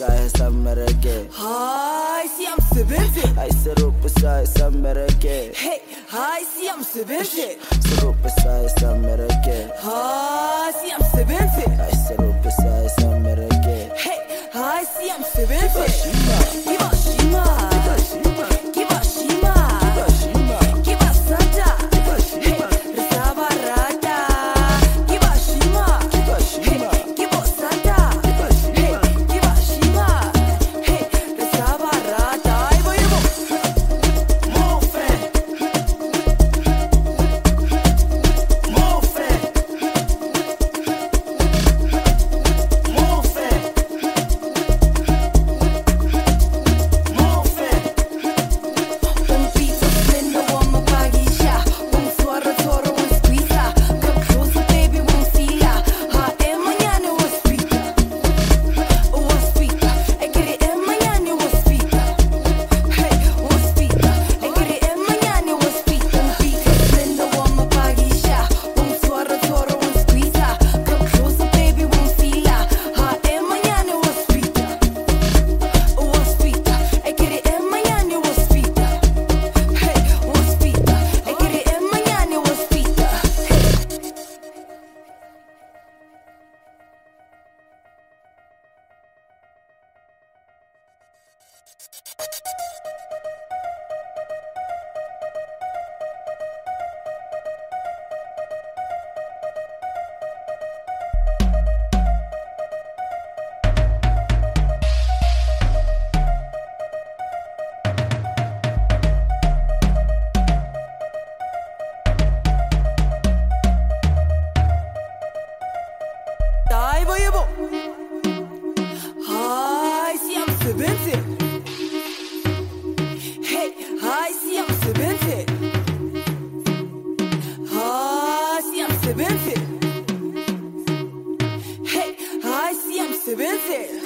sa sa mereke. Hay siyam sebenzi. Ay serup sa mereke. Hey, hay siyam sebenzi. Serup sa mereke. Hay siyam sebenzi. Ay serup sa mereke. Hey, hay siyam sebenzi. Kiba shima. Kiba shima. Kiba sata. Hey, resaba rata. Kiba shima. Hey, kiba sata. Hey, kiba shima. Hey, resaba rata. Ibo ibo. Un pizzo splendido, uomo paghi sha. Un suoro toro, un squeeza. Come closer, baby, un fila. Ha, e mañana ospita. Ospita. E che e mañana ospita. Hey, ospita. E che e mañana ospita. Un pizzo splendido, uomo paghi sha. Un suoro toro, un squeeza. Come closer, baby, un fila. Ha, e mañana ospita. Ospita. E che e mañana ospita. Hey, ospita. E che e mañana ospita. Dai vojevo. Hay siyam sebenzi. Hey, hay siyam sebenzi. Hay siyam sebenzi. Hey, hay siyam sebenzi.